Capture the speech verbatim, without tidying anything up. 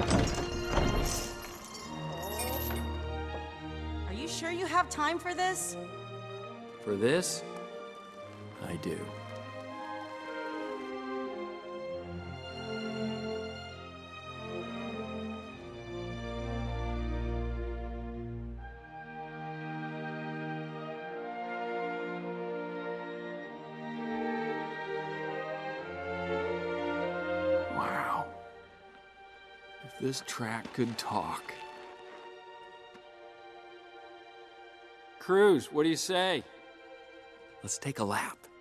Are you sure you have time for this? For this, I do. Wow. If this track could talk. Cruz, what do you say? Let's take a lap.